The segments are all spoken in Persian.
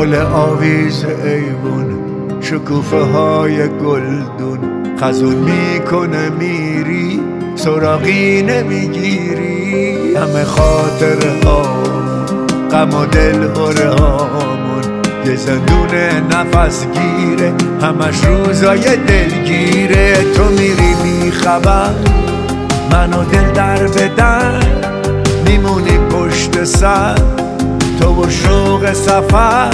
گل آویز ایوون، شکوفه های گلدون، خزون میکنه میری سراغی نمیگیری. همه خاطره هامون، غم و دل هره هامون، یه زندون نفس گیره، همش روزای دلگیره. تو میری بی خبر، من و دل در به در، میمونی پشت سر، تو و شوق سفر.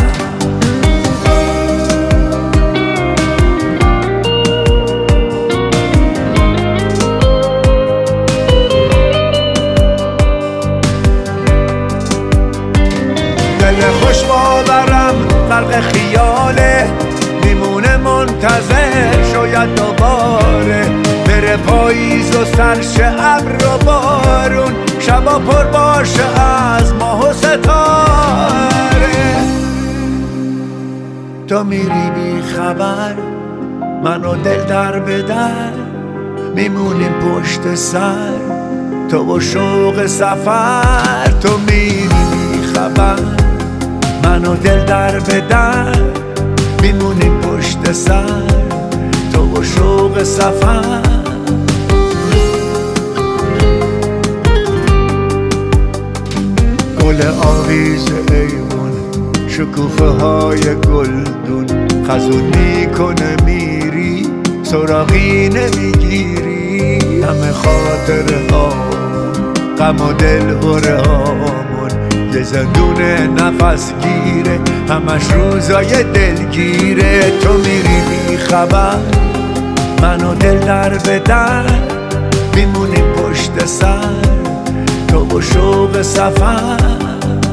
دل خوش باورم غرق خیاله، میمونه منتظر شاید دوباره بره پاییز و سرش ابر و بارون، شبا پر باشه از ماه و ستاره. تو میری بی خبر، من و دل در به در، میمونیم پشت سر، تو و شوق سفر. تو میری بی خبر، من و دل در به در، میمونیم پشت سر، تو و شوق سفر. گل آویز ایوون، شکوفه های گلدون، خزون میکنه میری سراغی نمیگیری. همه خاطره هامون، غم و دل هره هامون، یه زندون نفس گیره، همش روزای دلگیره. تو میری بی خبر، من و دل در به در، میمونیم پشت سر، تو و شوق سفر.